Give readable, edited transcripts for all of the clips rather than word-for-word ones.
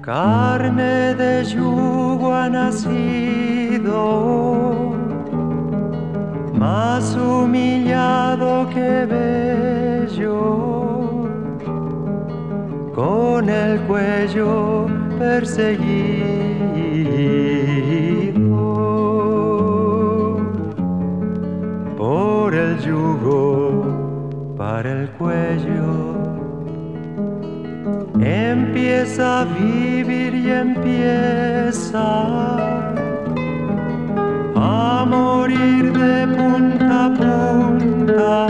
Carne de yugo ha nacido, más humillado que bello, con el cuello perseguido, por el yugo para el cuello. Empieza a vivir y empieza a morir de punta a punta,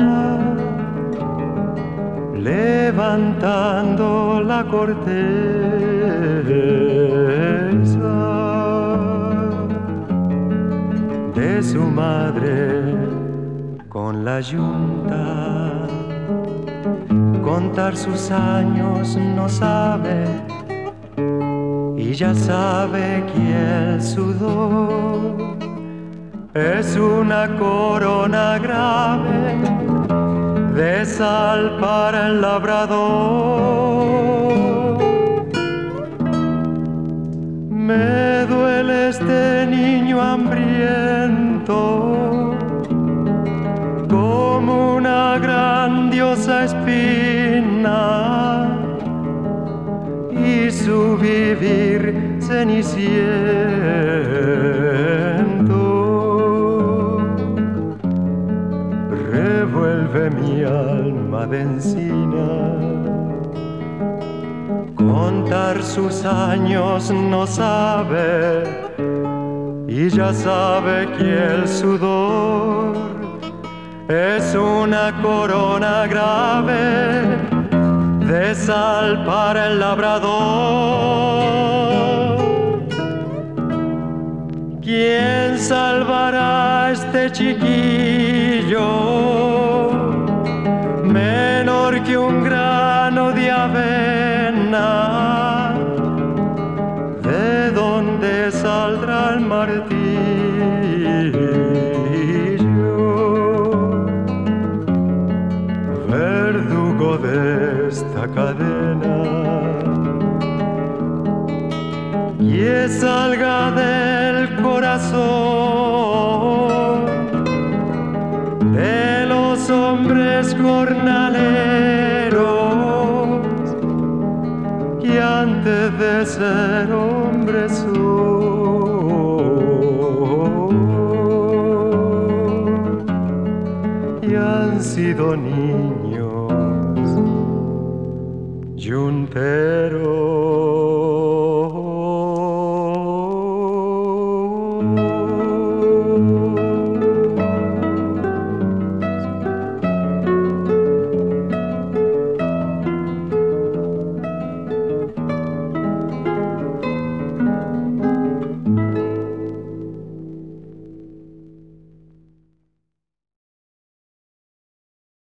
levantando la corteza de su madre con la yunta. Contar sus años no sabe, y ya sabe que el sudor es una corona grave de sal para el labrador. Me duele este niño hambriento, como una grandiosa espina, y su vivir ceniciento revuelve mi alma de encina. Contar sus años no sabe, y ya sabe que el sudor es una corona grave de sal para el labrador. ¿Quién salvará a este chiquillo, menor que un grano de avena? ¿De dónde saldrá el martillo? Verdugo de esta cadena, que salga del corazón de los hombres jornaleros, que antes de ser hombres son, y han sido niños yunteros.